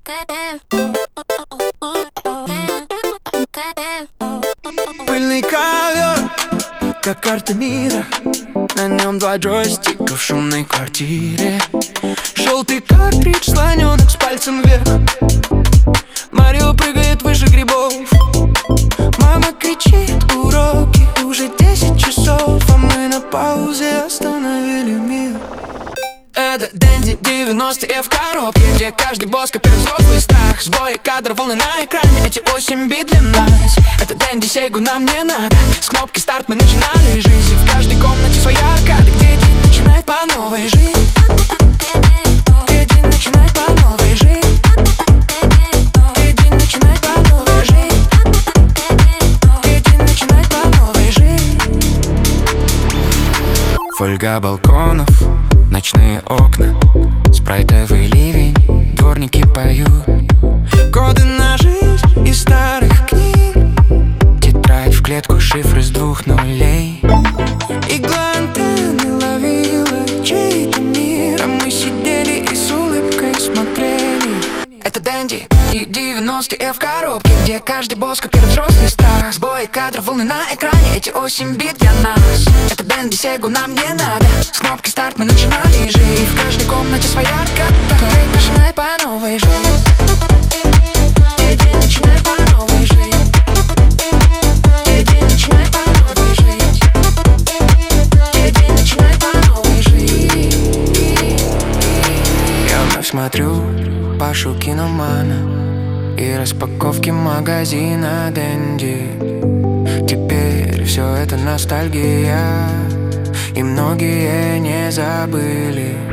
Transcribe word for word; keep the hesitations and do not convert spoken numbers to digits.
Пыльный ковер, как карта мира. На нем два джойстика в шумной квартире. Желтый картридж, слоненок с пальцем вверх. Марио прыгает выше грибов. Мама кричит уроки, уже десять часов, а мы на паузе остановили мир. Это Дэнди девяностые в коробке, где каждый босс копирует взрослый страх. Сбои кадров, волны на экране, эти восемь бит для нас. Это Дэнди, Сегу нам не надо. С кнопки старт мы начинали жизнь. В каждой комнате своя аркада, где день начинает по новой жить. Где день начинает по новой жить. Где день начинает по новой жить. Где день начинает по новой жить. Фольга балконов, ночные окна, спрайтовый ливень, дворники поют. Коды на жизнь из старых книг, тетрадь в клетку, шифры с двух нулей. Игла антенны ловила чей-то мир, а мы сидели и с улыбкой смотрели. Это Дэнди и девяностые в коробке, где каждый босс копирует взрослый страх. Сбои кадров, волны на экране, эти восемь бит для нас. Это Дэнди, Сегу нам не надо. С кнопки старт мы начинали жить. В каждой комнате своя арка, день начинает по новой жить. День начинает по новой жить. День начинает по новой жить. День начинает по новой жить. Я вновь смотрю Пашу киномана и распаковки магазина Дэнди. Теперь все это ностальгия, и многие не забыли